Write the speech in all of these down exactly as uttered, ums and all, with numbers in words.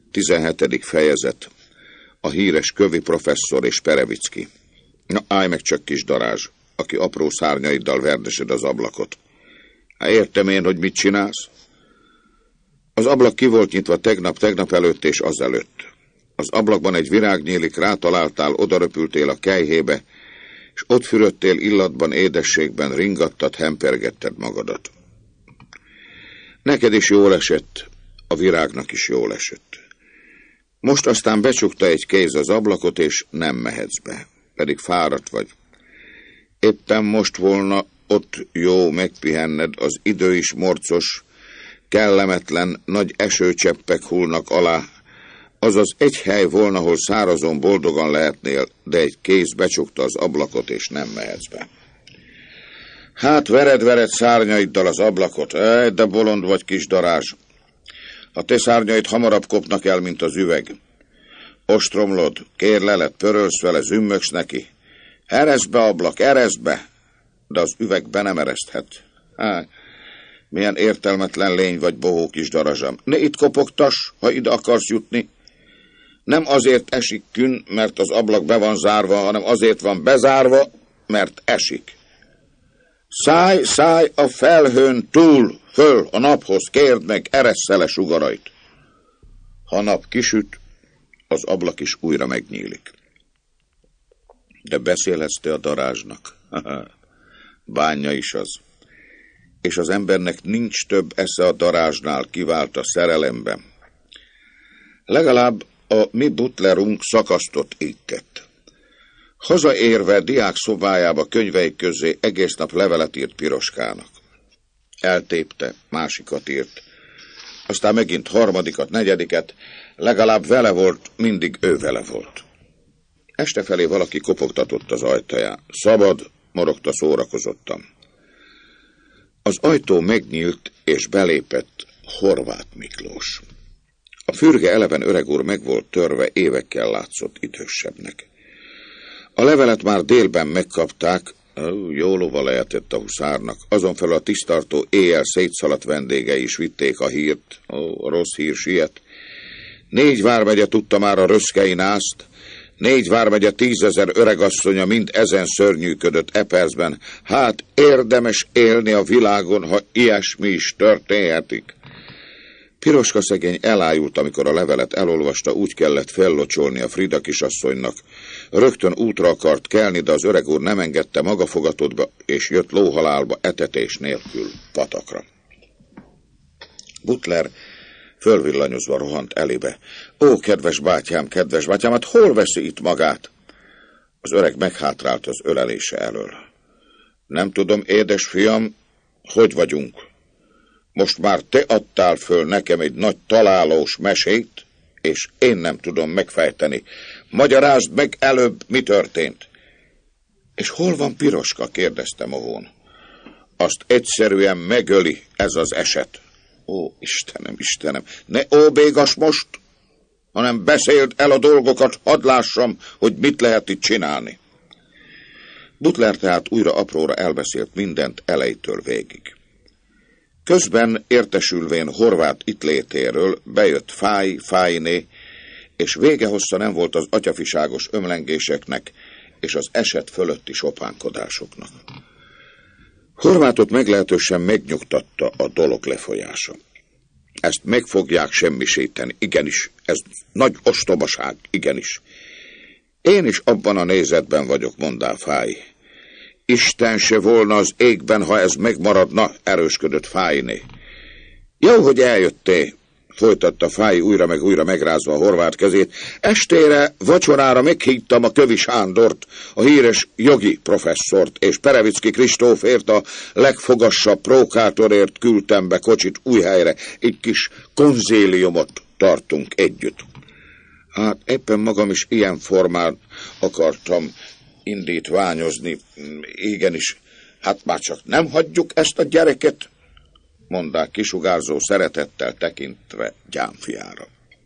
tizenhetedik fejezet. A híres Kövi professzor és Perevicki. Na, állj meg csak, kis darázs, aki apró szárnyaiddal verdesed az ablakot. Hát értem én, hogy mit csinálsz? Az ablak ki volt nyitva tegnap, tegnap előtt és azelőtt. Az ablakban egy virág nyílik, rátaláltál, odaröpültél a kelyhébe, és ott fürödtél illatban, édességben, ringattad, hempergetted magadat. Neked is jól esett, a virágnak is jól esett. Most aztán becsukta egy kéz az ablakot, és nem mehetsz be, pedig fáradt vagy. Éppen most volna ott jó megpihenned, az idő is morcos, kellemetlen, nagy esőcseppek hullnak alá, azaz egy hely volna, ahol szárazon boldogan lehetnél, de egy kéz becsukta az ablakot, és nem mehetsz be. Hát vered-vered szárnyaiddal az ablakot, ej, de bolond vagy, kis darázs. A te szárnyaid hamarabb kopnak el, mint az üveg. Ostromlod, kérleled, pörölsz vele, zümmögsz neki. Ereszd be, ablak, ereszd be! De az üveg be nem ereszthet. Hát, milyen értelmetlen lény vagy, bohó kis darazsam. Ne itt kopogtass, ha ide akarsz jutni. Nem azért esik kün, mert az ablak be van zárva, hanem azért van bezárva, mert esik. Szállj, szállj a felhőn túl, föl a naphoz, kérd meg, eresssze le sugarait. Ha a nap kisüt, az ablak is újra megnyílik. De beszélhetsz te a darázsnak. Bánja is az. És az embernek nincs több esze a darázsnál, kivált a szerelemben. Legalább a mi butlerunk szakasztott így tett. Hazaérve diák szobájába könyveik közé egész nap levelet írt Piroskának. Eltépte, másikat írt. Aztán megint harmadikat, negyediket, legalább vele volt, mindig ő vele volt. Este felé valaki kopogtatott az ajtaján. Szabad, morogta szórakozottan. Az ajtó megnyílt, és belépett Horváth Miklós. A fürge eleven öreg úr meg volt törve, évekkel látszott idősebbnek. A levelet már délben megkapták, jó lova lehetett a huszárnak, azonfelül a tisztartó éjjel szétszaladt vendégei is vitték a hírt, ó, a rossz hír siet. Négy vármegye tudta már a röszkei nászt, négy vármegye tízezer öregasszonya mind ezen szörnyűködött e percben. Hát érdemes élni a világon, ha ilyesmi is történhetik. Piroska szegény elájult, amikor a levelet elolvasta, úgy kellett fellocsolni a Frida kisasszonynak. Rögtön útra akart kelni, de az öreg úr nem engedte, maga fogatott be, és jött lóhalálba etetés nélkül patakra. Butler fölvillanyozva rohant elébe. Ó, kedves bátyám, kedves bátyám, hát hol veszi itt magát? Az öreg meghátrált az ölelése elől. Nem tudom, édes fiam, hogy vagyunk? Most már te adtál föl nekem egy nagy találós mesét, és én nem tudom megfejteni. Magyarázd meg előbb, mi történt. És hol van Piroska? Kérdezte mohón. Azt egyszerűen megöli ez az eset. Ó, Istenem, Istenem, ne óbégass most, hanem beszéld el a dolgokat, hadd lássam, hogy mit lehet itt csinálni. Butler tehát újra apróra elbeszélt mindent elejétől végig. Közben értesülvén Horváth itt létéről bejött Fáj, Fájné, és vége hossza nem volt az atyafiságos ömlengéseknek és az eset fölötti sopánkodásoknak. Horváthot meglehetősen megnyugtatta a dolog lefolyása. Ezt meg fogják semmisíteni, igenis, ez nagy ostobaság, igenis. Én is abban a nézetben vagyok, mondá Fáj. Isten se volna az égben, ha ez megmaradna, erősködött Fájné. Jó, hogy eljöttél, folytatta Fáj újra meg újra megrázva a Horváth kezét. Estére, vacsorára meghívtam a Kövi Sándort, a híres jogi professzort, és Perevicki Kristófért, a legfogassabb prókátorért küldtem be kocsit Újhelyre. Egy kis konzéliumot tartunk együtt. Hát éppen magam is ilyen formán akartam indítványozni. Igenis, hát már csak nem hagyjuk ezt a gyereket, mondták kisugárzó szeretettel tekintve gyámfiára.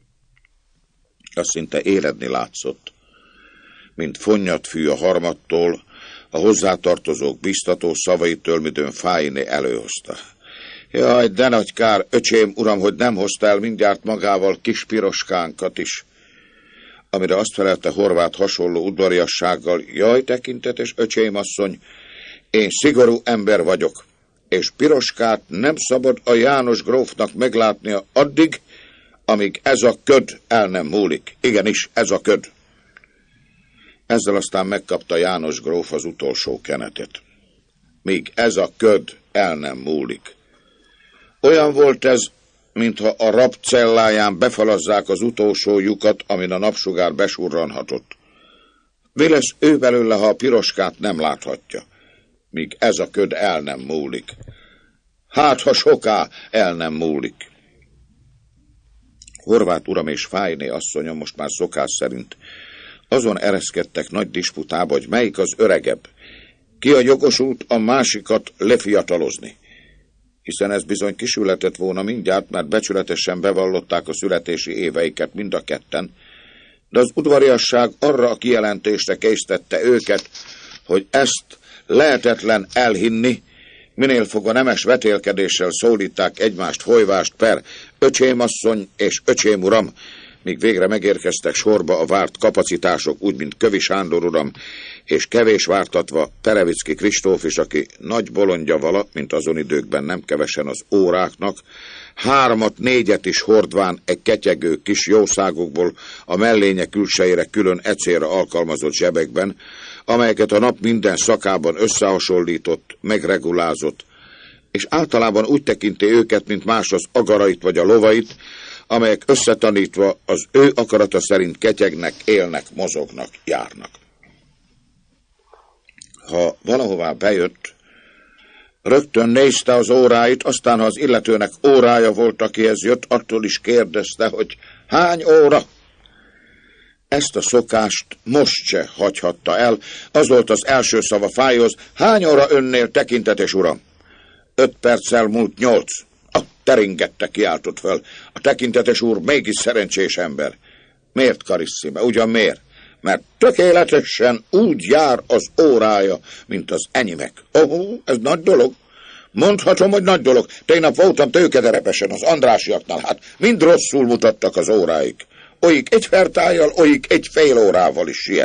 Azt szinte éledni látszott, mint fonnyat fű a harmadtól, a hozzátartozók biztató szavaitől, midőn Fájné előhozta. Jaj, de nagy kár, öcsém, uram, hogy nem hozta el mindjárt magával kis piroskánkat is. Amire azt felelte Horváth hasonló udvariassággal, jaj, tekintetes öcsém asszony, én szigorú ember vagyok, és piroskát nem szabad a János grófnak meglátnia addig, amíg ez a köd el nem múlik. Igenis, ez a köd. Ezzel aztán megkapta János gróf az utolsó kenetet. Míg ez a köd el nem múlik. Olyan volt ez, mintha a rab celláján befalazzák az utolsó lyukat, amin a napsugár besurranhatott. Mi lesz ő belőle, ha a piroskát nem láthatja, míg ez a köd el nem múlik. Hát, ha soká el nem múlik. Horváth uram és Fájné asszonya most már szokás szerint azon ereszkedtek nagy disputába, hogy melyik az öregebb, ki a jogosult a másikat lefiatalozni. Hiszen ez bizony kisületett volna mindjárt, mert becsületesen bevallották a születési éveiket mind a ketten, de az udvariasság arra a kijelentésre késztette őket, hogy ezt lehetetlen elhinni, minél fogva nemes vetélkedéssel szólíták egymást folyvást per öcsémasszony és öcsém uram, míg végre megérkeztek sorba a várt kapacitások, úgy, mint Kövi Sándor uram, és kevés vártatva Perevicki Kristóf is, aki nagy bolondja vala, mint azon időkben nem kevesen az óráknak, hármat, négyet is hordván egy ketyegő kis jószágokból a mellénye külsejére külön ecélre alkalmazott zsebekben, amelyeket a nap minden szakában összehasonlított, megregulázott, és általában úgy tekinti őket, mint más az agarait vagy a lovait, amelyek összetanítva az ő akarata szerint ketyegnek, élnek, mozognak, járnak. Ha valahová bejött, rögtön nézte az óráit, aztán ha az illetőnek órája volt, akihez jött, attól is kérdezte, hogy hány óra? Ezt a szokást most se hagyhatta el, az volt az első szava Fájhoz, hány óra önnél, tekintetes uram? Öt perccel múlt nyolc. A teringette, kiáltott föl. A tekintetes úr mégis szerencsés ember. Miért, Karisszime? Ugyan miért? Mert tökéletesen úgy jár az órája, mint az enyémek. Ó, oh, ez nagy dolog. Mondhatom, hogy nagy dolog. Tegnap voltam tőkederepesen az Andrásiaknál. Hát mind rosszul mutattak az óráik. Olyik egy fertájjal, olyik egy fél órával is siet.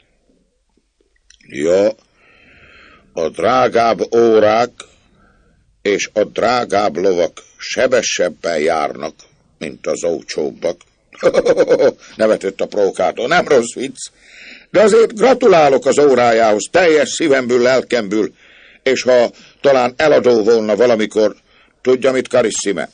Ja, a drágább órák és a drágább lovak sebesebben járnak, mint az olcsóbbak. Nevetett a prókátor, nem rossz vicc, de azért gratulálok az órájához, teljes szívemből, lelkemből, és ha talán eladó volna valamikor, tudja mit, Karisszime?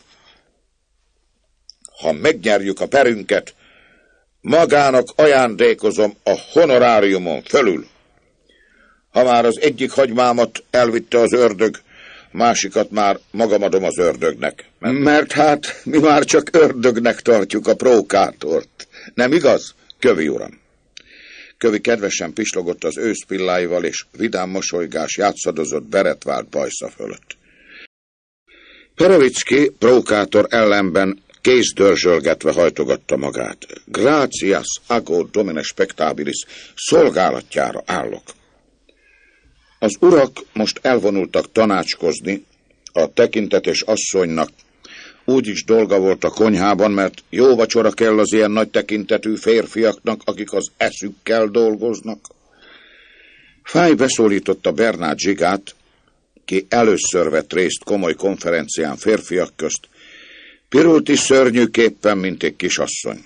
Ha megnyerjük a perünket, magának ajándékozom a honoráriumon fölül. Ha már az egyik hagymámat elvitte az ördög, másikat már magam adom az ördögnek. Mert hát mi már csak ördögnek tartjuk a prókátort. Nem igaz, Kövi uram? Kövi kedvesen pislogott az őszpilláival, és vidám mosolygás játszadozott Beretvált bajsza fölött. Perevicki prókátor ellenben kézdörzsölgetve hajtogatta magát. Gratias ago domine spectabilis, szolgálatjára állok. Az urak most elvonultak tanácskozni, a tekintetes asszonynak úgyis dolga volt a konyhában, mert jó vacsora kell az ilyen nagy tekintetű férfiaknak, akik az eszükkel dolgoznak. Fáj beszólította Bernát Zsigát, ki először vett részt komoly konferencián férfiak közt, pirult is szörnyűképpen, mint egy kisasszony.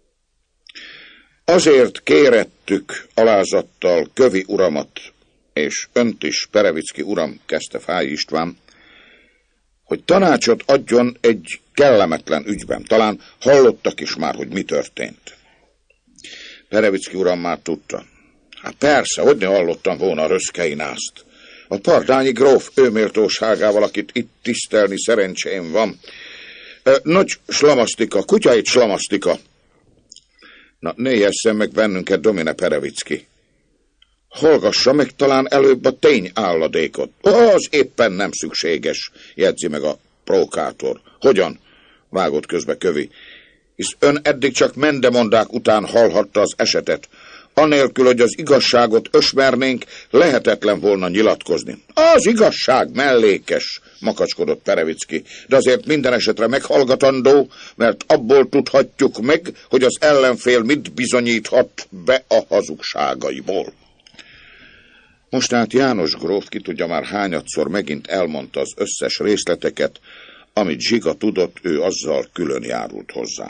Azért kérettük alázattal Kövi uramat, és önt is, Perevicki uram, kezdte Fáy István, hogy tanácsot adjon egy kellemetlen ügyben. Talán hallottak is már, hogy mi történt. Perevicki uram már tudta. Hát persze, hogy ne hallottam volna a Röszkeinászt. A Pardányi gróf őméltóságával, akit itt tisztelni szerencsém van. Nagy slamasztika, kutyait slamasztika. Na, néjesszen meg bennünket, Domine Perevicki. Hallgassa meg talán előbb a tény álladékot. Az éppen nem szükséges, jegyzi meg a prókátor. Hogyan? Vágott közbe Kövi. Hisz ön eddig csak mendemondák után hallhatta az esetet. Anélkül, hogy az igazságot ösmernénk, lehetetlen volna nyilatkozni. Az igazság mellékes, makacskodott Perevicki, de azért minden esetre meghallgatandó, mert abból tudhatjuk meg, hogy az ellenfél mit bizonyíthat be a hazugságaiból. Most át János gróf ki tudja már hányadszor megint elmondta az összes részleteket, amit Zsiga tudott, ő azzal külön járult hozzá.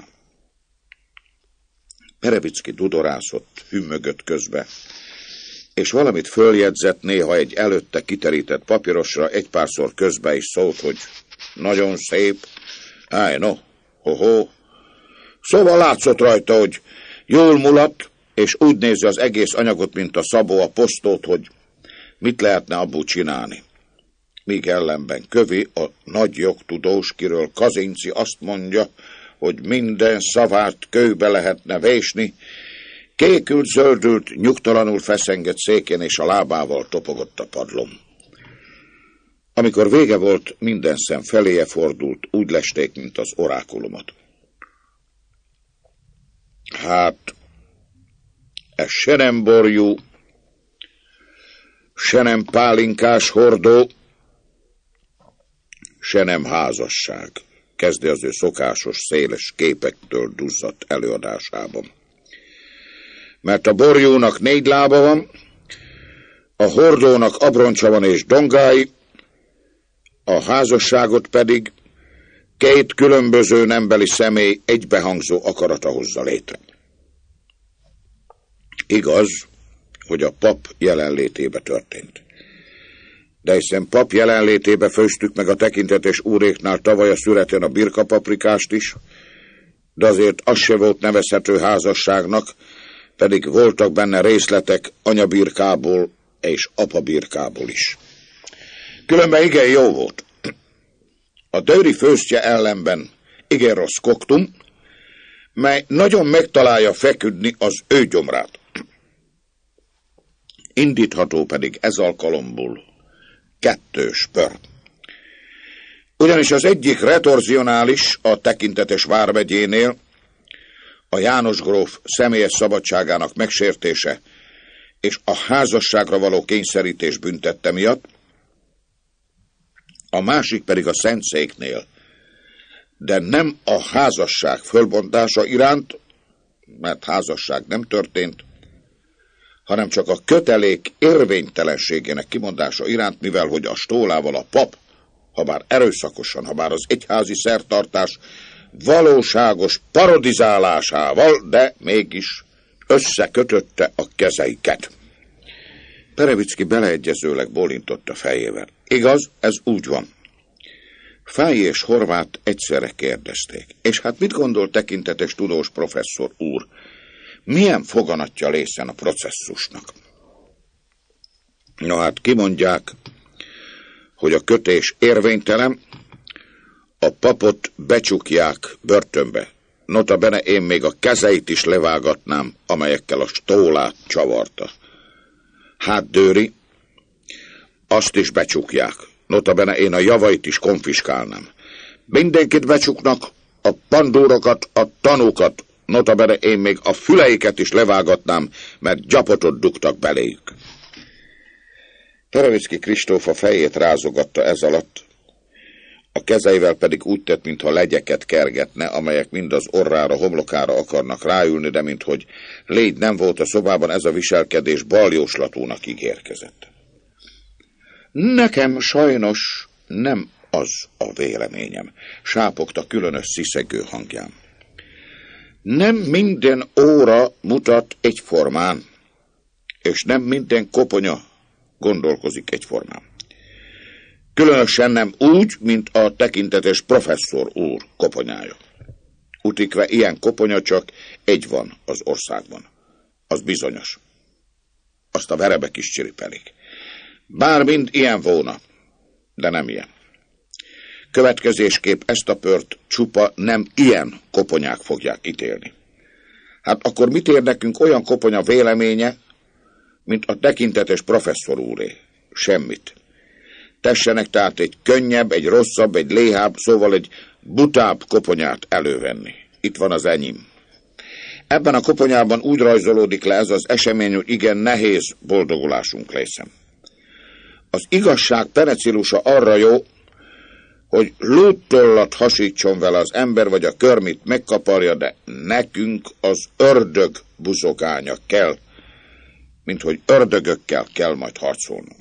Perevicki dudorászott, hümmögött közbe, és valamit följegyzett, néha egy előtte kiterített papírosra egy párszor közbe is szólt, hogy nagyon szép, áj, no, ho-ho. Szóval látszott rajta, hogy jól mulat, és úgy nézi az egész anyagot, mint a Szabó a posztót, hogy mit lehetne abból csinálni. Míg ellenben Kövi, a nagy jogtudós, kiről Kazinci azt mondja, hogy minden szavát kőbe lehetne vésni, kékült, zöldült, nyugtalanul feszengett székén, és a lábával topogott a padlón. Amikor vége volt, minden szem feléje fordult, úgy lesték, mint az orákulumot. Hát, ez se nem borjú, se nem pálinkás hordó, se nem házasság, kezdi az ő szokásos, széles képektől duzzadt előadásában. Mert a borjúnak négy lába van, a hordónak abroncsa van és dongái, a házasságot pedig két különböző nembeli személy egybehangzó akarata hozza létre. Igaz, hogy a pap jelenlétébe történt. De hiszen pap jelenlétébe főztük meg a tekintetes úréknál tavaly a szüreten a birkapaprikást is, de azért az se volt nevezhető házasságnak, pedig voltak benne részletek anyabirkából és apabirkából is. Különben igen jó volt. A dőri főztje ellenben igen rossz koktum, mely nagyon megtalálja feküdni az ő gyomrát. Indítható pedig ez alkalomból kettős pör. Ugyanis az egyik retorzionális a tekintetes vármegyénél, a János gróf személyes szabadságának megsértése és a házasságra való kényszerítés büntette miatt, a másik pedig a Szentszéknél, de nem a házasság fölbontása iránt, mert házasság nem történt, hanem csak a kötelék érvénytelenségének kimondása iránt, mivel hogy a stólával a pap, habár erőszakosan, habár az egyházi szertartás valóságos parodizálásával, de mégis összekötötte a kezeiket. Perevicki beleegyezőleg bólintott a fejével. Igaz, ez úgy van. Fáy és Horváth egyszerre kérdezték. És hát mit gondol tekintetes tudós professzor úr? Milyen foganatja lészen a processzusnak? No hát kimondják, hogy a kötés érvénytelen, a papot becsukják börtönbe. Notabene én még a kezeit is levágatnám, amelyekkel a stólát csavarta. Hát Dőri, azt is becsukják. Notabene én a javait is konfiskálnám. Mindenkit becsuknak, a pandúrokat, a tanúkat, notabene én még a füleiket is levágatnám, mert gyapotot dugtak beléjük. Perevicki Kristóf a fejét rázogatta ez alatt, a kezeivel pedig úgy tett, mintha legyeket kergetne, amelyek mind az orrára, homlokára akarnak ráülni, de minthogy légy nem volt a szobában, ez a viselkedés baljóslatúnak ígérkezett. Nekem sajnos nem az a véleményem, sápogta különös sziszegő hangján. Nem minden óra mutat egyformán, és nem minden koponya gondolkozik egyformán. Különösen nem úgy, mint a tekintetes professzor úr koponyája. Utikve ilyen koponya csak egy van az országban. Az bizonyos. Azt a verebek is csiripelik. Bár mind ilyen volna, de nem ilyen. Következésképp ezt a pört csupa nem ilyen koponyák fogják ítélni. Hát akkor mit ér nekünk olyan koponya véleménye, mint a tekintetes professzor úré? Semmit. Tessenek tehát egy könnyebb, egy rosszabb, egy léhább, szóval egy butább koponyát elővenni. Itt van az enyém. Ebben a koponyában úgy rajzolódik le ez az esemény, hogy igen nehéz boldogulásunk lészen. Az igazság penecilusa arra jó, hogy lúttollat hasítson vele az ember, vagy a körmit megkaparja, de nekünk az ördög buzogánya kell, mint hogy ördögökkel kell majd harcolnunk.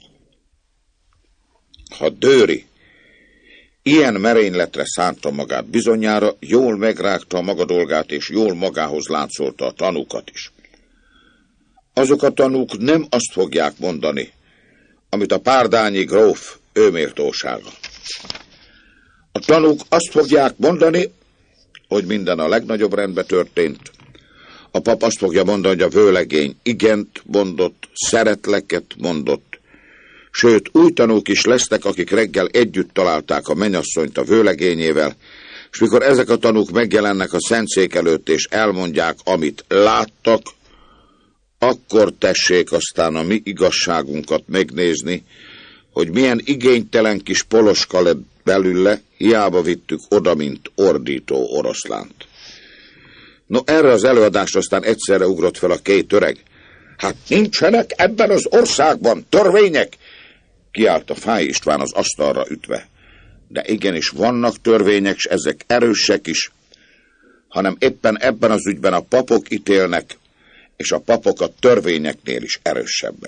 Ha Dőry ilyen merényletre szánta magát, bizonyára jól megrágta a maga dolgát, és jól magához láncolta a tanúkat is. Azok a tanúk nem azt fogják mondani, amit a párdányi gróf őméltósága. A tanúk azt fogják mondani, hogy minden a legnagyobb rendben történt. A pap azt fogja mondani, hogy a vőlegény igent mondott, szeretleket mondott, sőt, új tanúk is lesznek, akik reggel együtt találták a mennyasszonyt a vőlegényével, és mikor ezek a tanúk megjelennek a szentszék előtt, és elmondják, amit láttak, akkor tessék aztán a mi igazságunkat megnézni, hogy milyen igénytelen kis poloska lett belőle, hiába vittük oda, mint ordító oroszlánt. No, erre az előadásra aztán egyszerre ugrott fel a két öreg. Hát nincsenek ebben az országban törvények, kiállt a Fáy István az asztalra ütve. De igenis vannak törvények, s ezek erősek is, hanem éppen ebben az ügyben a papok ítélnek, és a papok a törvényeknél is erősebbek.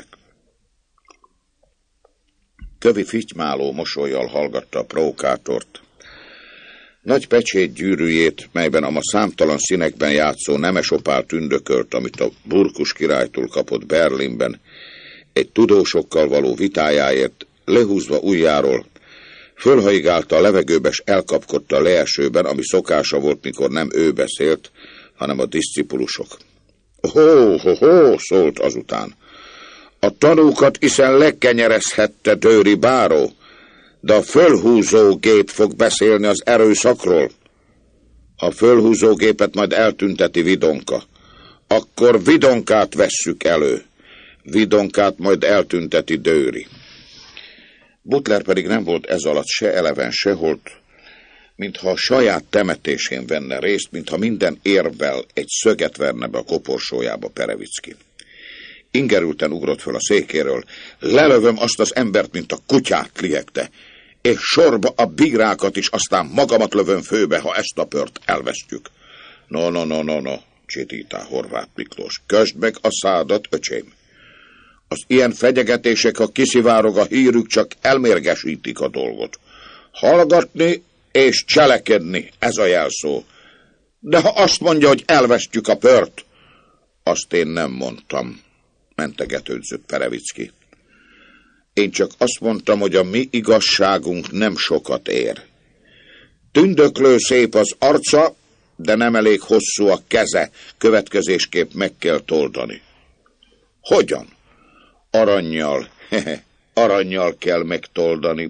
Kövi fitymáló mosollyal hallgatta a provokátort. Nagy pecsét gyűrűjét, melyben a ma számtalan színekben játszó nemes opál tündökölt, amit a burkus királytól kapott Berlinben, egy tudósokkal való vitájáért lehúzva ujjáról, fölhaigálta a levegőbe, s elkapkodta a leesőben, ami szokása volt, mikor nem ő beszélt, hanem a diszcipulusok. Hó, hó, hó, szólt azután. A tanúkat hiszen lekenyerezhette Dőry báró, de a fölhúzó gép fog beszélni az erőszakról. Ha a fölhúzó gépet majd eltünteti Vidonka, akkor Vidonkát vesszük elő. Vidonkát majd eltünteti Dőry. Butler pedig nem volt ez alatt se eleven, se holt, mintha a saját temetésén venne részt, mintha minden érvel egy szöget verne be a koporsójába Perevicki. Ingerülten ugrott föl a székéről. Lelövöm azt az embert, mint a kutyát, liegte, és sorba a bírákat is, aztán magamat lövöm főbe, ha ezt a pört elvesztjük. No, no, no, no, no, csitítá Horváth Miklós. Közd meg a szádat, öcsém. Az ilyen fenyegetések, ha kiszivárog a hírük, csak elmérgesítik a dolgot. Hallgatni és cselekedni, ez a jelszó. De ha azt mondja, hogy elvesztjük a pört, azt én nem mondtam, mentegetődzött Perevicki. Én csak azt mondtam, hogy a mi igazságunk nem sokat ér. Tündöklő szép az arca, de nem elég hosszú a keze, következésképp meg kell toldani. Hogyan? Arannyal, hehe, arannyal kell megtoldani.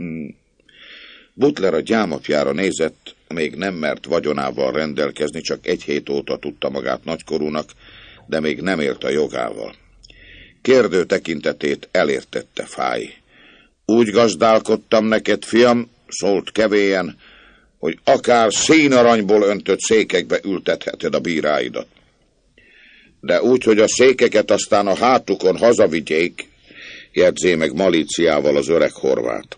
Butler a gyámapjára nézett, még nem mert vagyonával rendelkezni, csak egy hét óta tudta magát nagykorúnak, de még nem élt a jogával. Kérdő tekintetét elértette Fáy. Úgy gazdálkodtam neked, fiam, szólt kevélyen, hogy akár színaranyból öntött székekbe ültetheted a bíráidat. De úgy, hogy a székeket aztán a hátukon hazavigyék, jegyzé meg malíciával az öreg horvát.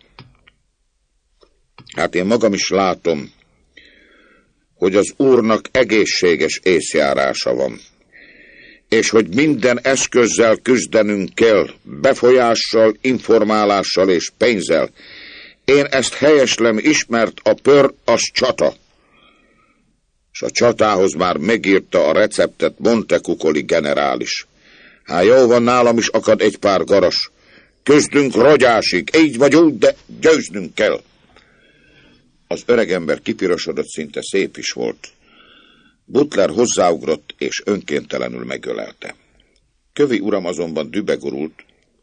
Hát én magam is látom, hogy az úrnak egészséges észjárása van, és hogy minden eszközzel küzdenünk kell, befolyással, informálással és pénzzel. Én ezt helyeslem is, mert a pör az csata. És a csatához már megírta a receptet Montecuccoli generális. Hát jó van, nálam is akad egy pár garas. Küzdünk rogyásig, így vagy úgy, de győznünk kell. Az öregember kipirosodott, szinte szép is volt. Butler hozzáugrott, és önkéntelenül megölelte. Kövi uram azonban dübegurult,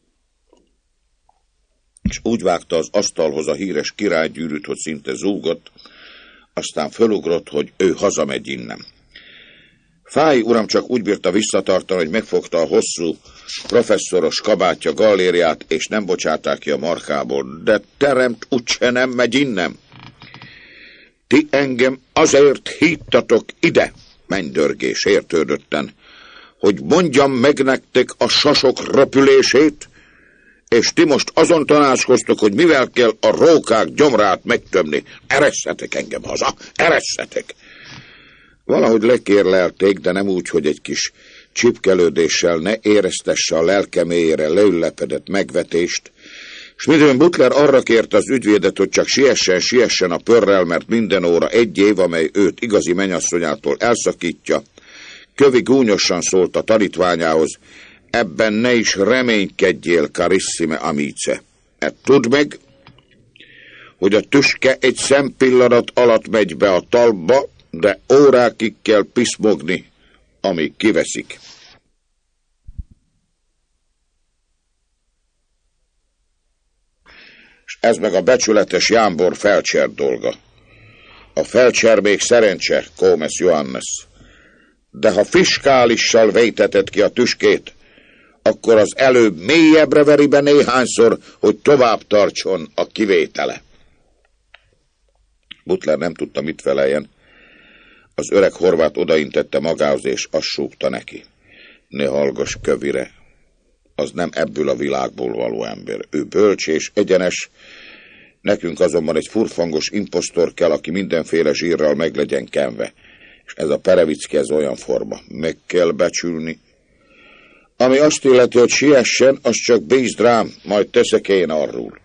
és úgy vágta az asztalhoz a híres királygyűrűt, hogy szinte zúgott, aztán fölugrott, hogy ő hazamegy innen. Fáy uram csak úgy bírta visszatartani, hogy megfogta a hosszú, professzoros kabátja gallériát, és nem bocsáták ki a markából. De teremt, úgyse nem megy innen. Ti engem azért híttatok ide, Mennydörgés értődötten, hogy mondjam meg nektek a sasok röpülését, és ti most azon tanácskoztok, hogy mivel kell a rókák gyomrát megtömni. Eresszetek engem haza, eresszetek! Valahogy lekérlelték, de nem úgy, hogy egy kis csipkelődéssel ne éreztesse a lelke mélyére leülepedett megvetést, és midőn Butler arra kérte az ügyvédet, hogy csak siessen, siessen a pörrel, mert minden óra egy év, amely őt igazi mennyasszonyától elszakítja, Kövi gúnyosan szólt a tanítványához: ebben ne is reménykedjél, carissime amice. E tudd meg, hogy a tüske egy szempillanat alatt megy be a talpba, de órákig kell piszmogni, amíg kiveszik. És ez meg a becsületes jámbor felcser dolga. A felcser még szerencse, Kómes Johannes, de ha fiskálissal véteted ki a tüskét, akkor az előbb mélyebbre veri be néhányszor, hogy tovább tartson a kivétele. Butler nem tudta, mit feleljen. Az öreg horvát odaintette magához, és azt súgta neki: ne hallgass Kövire, az nem ebből a világból való ember. Ő bölcs és egyenes, nekünk azonban egy furfangos imposztor kell, aki mindenféle zsírral meg legyen kenve. És ez a Perevicki, ez olyan forma. Meg kell becsülni. Ami azt illeti, hogy siessen, az csak bízd rám, majd teszek én arról.